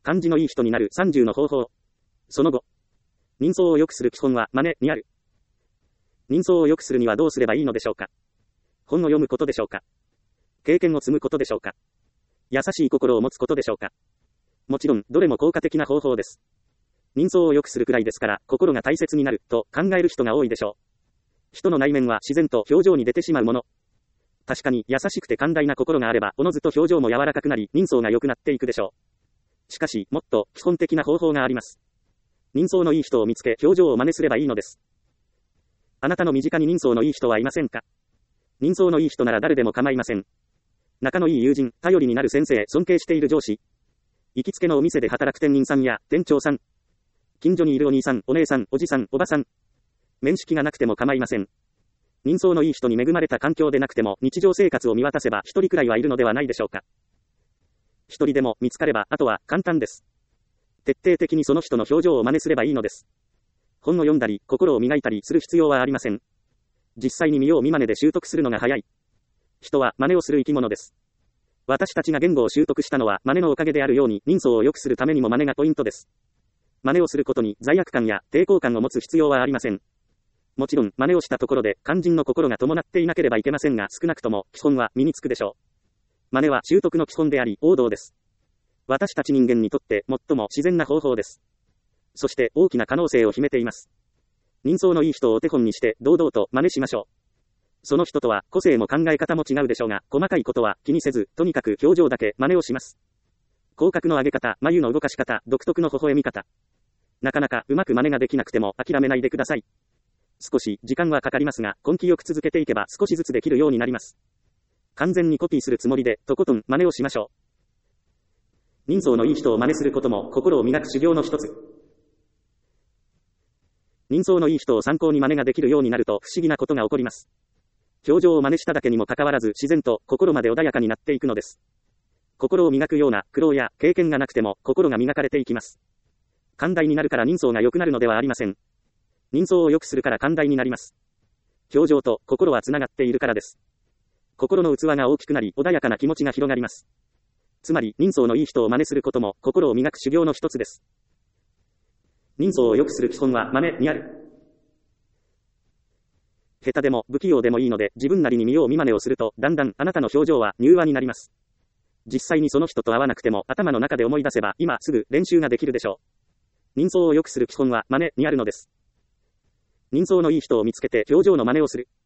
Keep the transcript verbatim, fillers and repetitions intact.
感じのいい人になるさんじゅうの方法。その後。人相を良くする基本は真似にある。人相を良くするにはどうすればいいのでしょうか。本を読むことでしょうか。経験を積むことでしょうか。優しい心を持つことでしょうか。もちろん、どれも効果的な方法です。人相を良くするくらいですから、心が大切になる、と考える人が多いでしょう。人の内面は自然と表情に出てしまうもの。確かに、優しくて寛大な心があれば、おのずと表情も柔らかくなり、人相が良くなっていくでしょう。しかし、もっと基本的な方法があります。人相のいい人を見つけ、表情を真似すればいいのです。あなたの身近に人相のいい人はいませんか？人相のいい人なら誰でも構いません。仲のいい友人、頼りになる先生、尊敬している上司。行きつけのお店で働く店員さんや店長さん。近所にいるお兄さん、お姉さん、おじさん、おばさん。面識がなくても構いません。人相のいい人に恵まれた環境でなくても、日常生活を見渡せば一人くらいはいるのではないでしょうか。一人でも見つかれば、あとは簡単です。徹底的にその人の表情を真似すればいいのです。本を読んだり、心を磨いたりする必要はありません。実際に見よう見真似で習得するのが早い。人は真似をする生き物です。私たちが言語を習得したのは真似のおかげであるように、人相を良くするためにも真似がポイントです。真似をすることに罪悪感や抵抗感を持つ必要はありません。もちろん、真似をしたところで肝心の心が伴っていなければいけませんが、少なくとも基本は身につくでしょう。真似は習得の基本であり、王道です。私たち人間にとって最も自然な方法です。そして大きな可能性を秘めています。人相のいい人をお手本にして堂々と真似しましょう。その人とは個性も考え方も違うでしょうが、細かいことは気にせず、とにかく表情だけ真似をします。口角の上げ方、眉の動かし方、独特の微笑み方。なかなかうまく真似ができなくても諦めないでください。少し時間はかかりますが、根気よく続けていけば少しずつできるようになります。完全にコピーするつもりで、とことん真似をしましょう。人相のいい人を真似することも心を磨く修行の一つ。人相のいい人を参考に真似ができるようになると不思議なことが起こります。表情を真似しただけにもかかわらず自然と心まで穏やかになっていくのです。心を磨くような苦労や経験がなくても心が磨かれていきます。寛大になるから人相が良くなるのではありません。人相を良くするから寛大になります。表情と心はつながっているからです。心の器が大きくなり穏やかな気持ちが広がります。つまり人相のいい人を真似することも心を磨く修行の一つです。人相を良くする基本は真似にある。下手でも不器用でもいいので自分なりに見よう見真似をするとだんだんあなたの表情は柔和になります。実際にその人と会わなくても頭の中で思い出せば今すぐ練習ができるでしょう。人相を良くする基本は真似にあるのです。人相のいい人を見つけて表情の真似をする。